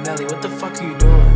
Nelly, what the fuck are you doing?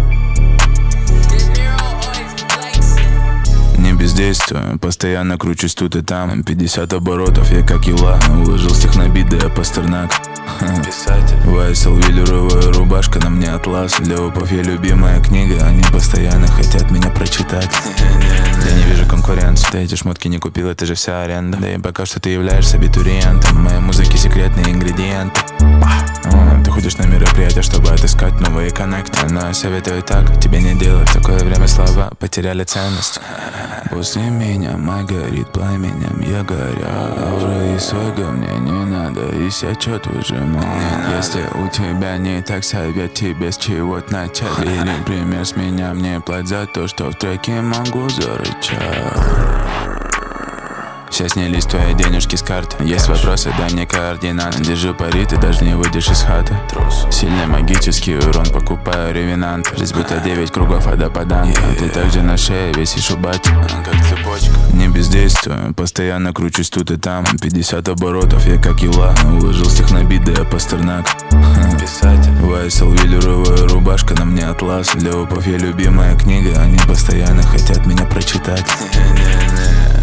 Не бездействую, постоянно кручусь тут и там. 50 оборотов, я как юла. Уложил стих на бит, да я Пастернак. Писатель. YSL велюровая рубашка, на мне атлас. Для опов я любимая книга, они постоянно хотят меня прочитать. Я не вижу конкуренции. Ты эти шмотки не купил, это же вся аренда. Да и пока что ты являешься абитуриентом. В моей музыке секретные ингредиенты. Ты ходишь на мероприятия, чтобы отыскать новые коннекты. Но я советую так, тебе не делать. В такое время слова потеряли ценность. После меня май горит пламенем, я горю. Аура и сойга мне не надо, и сечет выжимал. Если у тебя не так, совет тебе с чего-то начать. Или пример с меня, мне плать за то, что в треке могу зарычать. Сейчас снялись твои денежки с карты. Есть вопросы, дай мне координаты. Держу пари, ты даже не выйдешь из хаты. Сильный магический урон, покупаю ревенант. Здесь будто 9 кругов, а до поданка. Ты также на шее висишь у бати, как цепочка. Не бездействую, постоянно кручусь тут и там. 50 оборотов, я как юла. Уложил стих на бит, да я Пастернак. Писатель. YSL велюровая рубашка, на мне атлас. Для опов я любимая книга, они постоянно хотят меня прочитать.